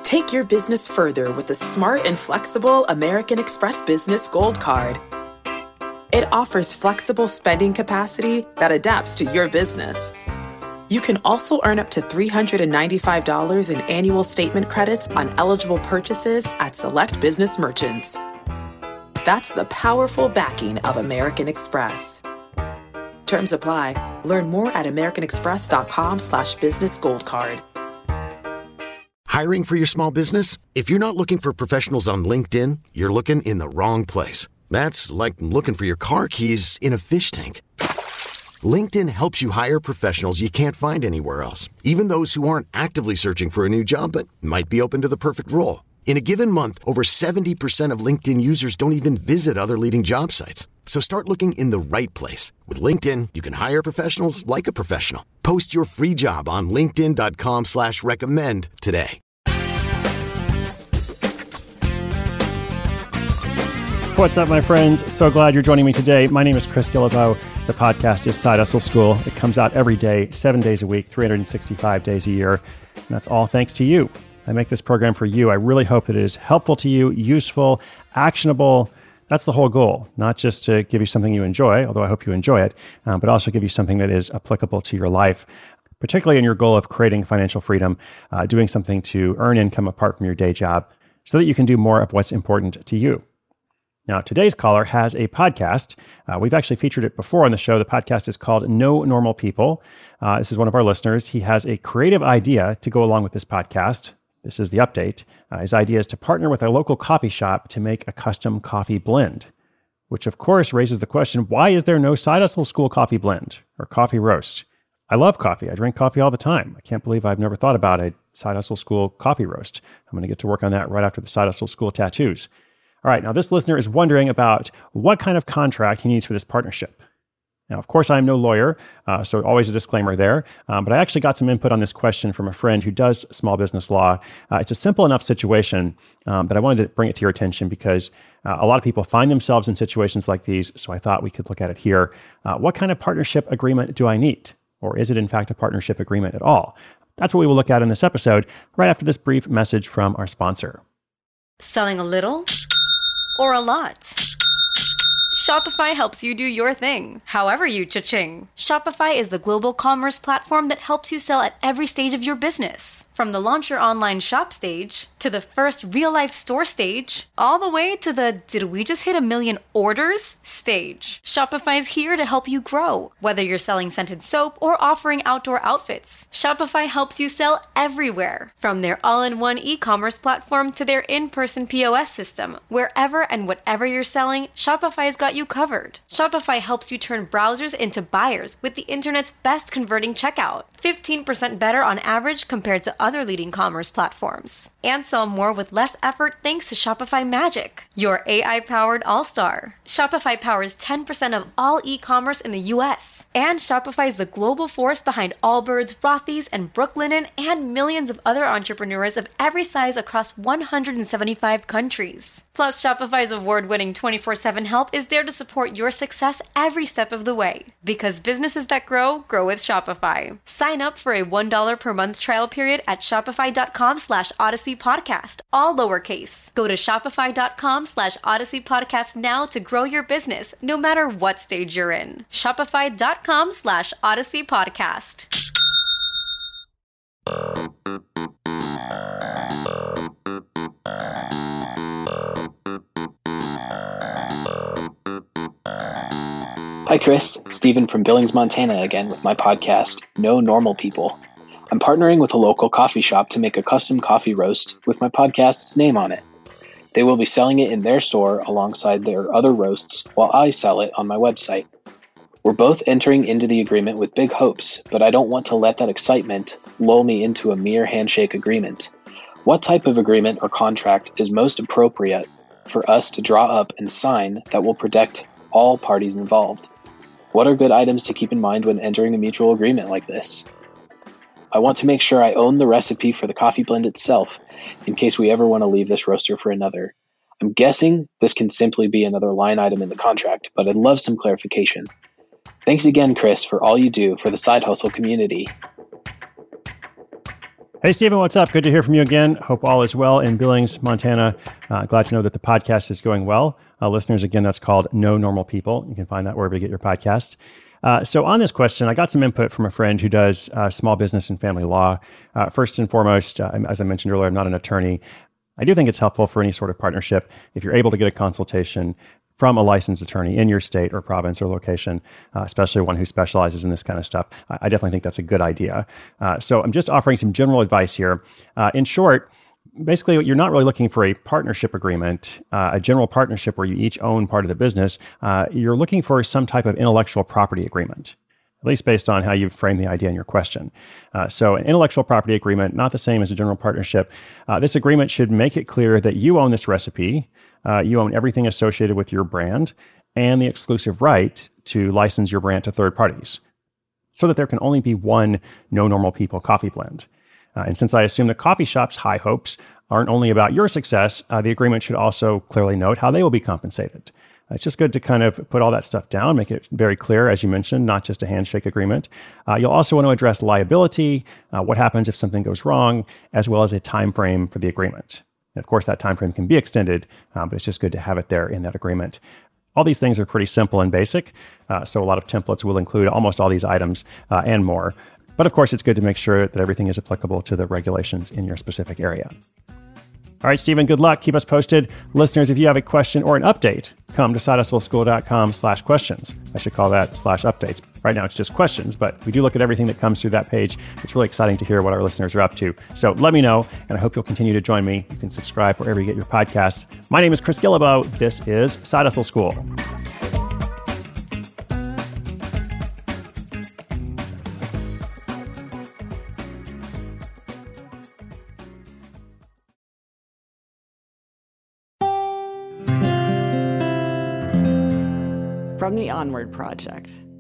Take your business further with the smart and flexible American Express Business Gold Card. It offers flexible spending capacity that adapts to your business. You can also earn up to $395 in annual statement credits on eligible purchases at select business merchants. That's the powerful backing of American Express. Terms apply. Learn more at americanexpress.com/business gold card. Hiring for your small business? If you're not looking for professionals on LinkedIn, you're looking in the wrong place. That's like looking for your car keys in a fish tank. LinkedIn helps you hire professionals you can't find anywhere else, even those who aren't actively searching for a new job but might be open to the perfect role. In a given month, over 70% of LinkedIn users don't even visit other leading job sites. So start looking in the right place. With LinkedIn, you can hire professionals like a professional. Post your free job on linkedin.com/recommend today. What's up, my friends? So glad you're joining me today. My name is Chris Guillebeau. The podcast is Side Hustle School. It comes out every day, 7 days a week, 365 days a year. And that's all thanks to you. I make this program for you. I really hope that it is helpful to you, useful, actionable. That's the whole goal, not just to give you something you enjoy, although I hope you enjoy it, but also give you something that is applicable to your life, particularly in your goal of creating financial freedom, doing something to earn income apart from your day job so that you can do more of what's important to you. Now, today's caller has a podcast. We've actually featured it before on the show. The podcast is called No Normal People. This is one of our listeners. He has a creative idea to go along with this podcast. This is the update. His idea is to partner with a local coffee shop to make a custom coffee blend, which of course raises the question, why is there no Side Hustle School coffee blend or coffee roast? I love coffee. I drink coffee all the time. I can't believe I've never thought about a Side Hustle School coffee roast. I'm going to get to work on that right after the Side Hustle School tattoos. All right, now this listener is wondering about what kind of contract he needs for this partnership. Now, of course, I'm no lawyer, so always a disclaimer there. But I actually got some input on this question from a friend who does small business law. It's a simple enough situation, but I wanted to bring it to your attention because a lot of people find themselves in situations like these, so I thought we could look at it here. What kind of partnership agreement do I need? Or is it in fact a partnership agreement at all? That's what we will look at in this episode, right after this brief message from our sponsor. Selling a little or a lot? Shopify helps you do your thing, however you cha-ching. Shopify is the global commerce platform that helps you sell at every stage of your business. From the launch your online shop stage, to the first real-life store stage, all the way to the did we just hit 1 million orders stage. Shopify's here to help you grow. Whether you're selling scented soap or offering outdoor outfits, Shopify helps you sell everywhere. From their all-in-one e-commerce platform to their in-person POS system, wherever and whatever you're selling, Shopify's got you covered. Shopify helps you turn browsers into buyers with the internet's best converting checkout. 15% better on average compared to other leading commerce platforms. And sell more with less effort thanks to Shopify Magic, your AI-powered all-star. Shopify powers 10% of all e-commerce in the US. And Shopify is the global force behind Allbirds, Rothy's, and Brooklinen, and millions of other entrepreneurs of every size across 175 countries. Plus, Shopify's award-winning 24/7 help is there to support your success every step of the way. Because businesses that grow with Shopify. Sign up for a $1 per month trial period at shopify.com/Odyssey Podcast, all lowercase. Go to shopify.com/Odyssey Podcast now to grow your business, no matter what stage you're in. Shopify.com/Odyssey Podcast. Hi Chris, Stephen from Billings, Montana again with my podcast, No Normal People. I'm partnering with a local coffee shop to make a custom coffee roast with my podcast's name on it. They will be selling it in their store alongside their other roasts while I sell it on my website. We're both entering into the agreement with big hopes, but I don't want to let that excitement lull me into a mere handshake agreement. What type of agreement or contract is most appropriate for us to draw up and sign that will protect all parties involved? What are good items to keep in mind when entering a mutual agreement like this? I want to make sure I own the recipe for the coffee blend itself in case we ever want to leave this roaster for another. I'm guessing this can simply be another line item in the contract, but I'd love some clarification. Thanks again, Chris, for all you do for the Side Hustle community. Hey, Stephen, what's up? Good to hear from you again. Hope all is well in Billings, Montana. Glad to know that the podcast is going well. Listeners, again, that's called No Normal People. You can find that wherever you get your podcast. So on this question, I got some input from a friend who does small business and family law. First and foremost, as I mentioned earlier, I'm not an attorney. I do think it's helpful for any sort of partnership if you're able to get a consultation from a licensed attorney in your state or province or location, especially one who specializes in this kind of stuff. I definitely think that's a good idea. So I'm just offering some general advice here. In short, basically, you're not really looking for a partnership agreement, a general partnership where you each own part of the business. You're looking for some type of intellectual property agreement, at least based on how you've framed the idea in your question. So an intellectual property agreement, not the same as a general partnership. This agreement should make it clear that you own this recipe, you own everything associated with your brand, and the exclusive right to license your brand to third parties, so that there can only be one No Normal People coffee blend. And since I assume the coffee shop's high hopes aren't only about your success, the agreement should also clearly note how they will be compensated. It's just good to kind of put all that stuff down, make it very clear, as you mentioned, not just a handshake agreement. You'll also want to address liability, what happens if something goes wrong, as well as a time frame for the agreement. And of course, that time frame can be extended, but it's just good to have it there in that agreement. All these things are pretty simple and basic, so a lot of templates will include almost all these items and more. But of course, it's good to make sure that everything is applicable to the regulations in your specific area. All right, Stephen, good luck. Keep us posted. Listeners, if you have a question or an update, come to sidehustleschool.com/questions. I should call that /updates. Right now, it's just questions, but we do look at everything that comes through that page. It's really exciting to hear what our listeners are up to. So let me know, and I hope you'll continue to join me. You can subscribe wherever you get your podcasts. My name is Chris Guillebeau. This is Side Hustle School. From the Onward Project.